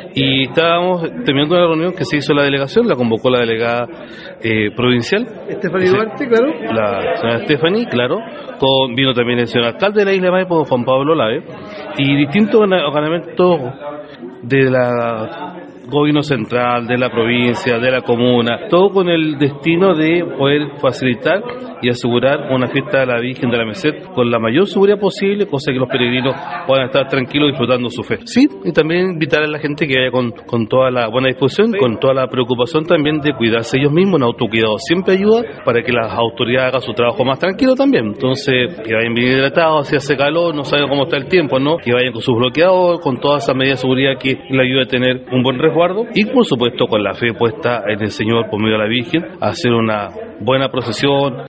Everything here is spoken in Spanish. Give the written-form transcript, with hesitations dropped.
y estábamos terminando una reunión que se hizo la delegación, la convocó la delegada provincial. Estefanía Duarte, claro. La señora Stephanie, claro. Vino también el señor alcalde de la isla de Maipo, Juan Pablo Lave, y distintos ordenamientos de la gobierno central, de la provincia, de la comuna, todo con el destino de poder facilitar y asegurar una fiesta de la Virgen de la Merced con la mayor seguridad posible, cosa que los peregrinos puedan estar tranquilos disfrutando su fe. Sí, y también invitar a la gente que vaya con toda la buena disposición, con toda la preocupación también de cuidarse ellos mismos. Un autocuidado siempre ayuda para que las autoridades hagan su trabajo más tranquilo también. Entonces, que vayan bien hidratados, si hace calor, no saben cómo está el tiempo, ¿no? Que vayan con sus bloqueadores, con todas esas medidas de seguridad que le ayuda a tener un buen resguardo y, por supuesto, con la fe puesta en el Señor por medio de la Virgen, a hacer una buena procesión.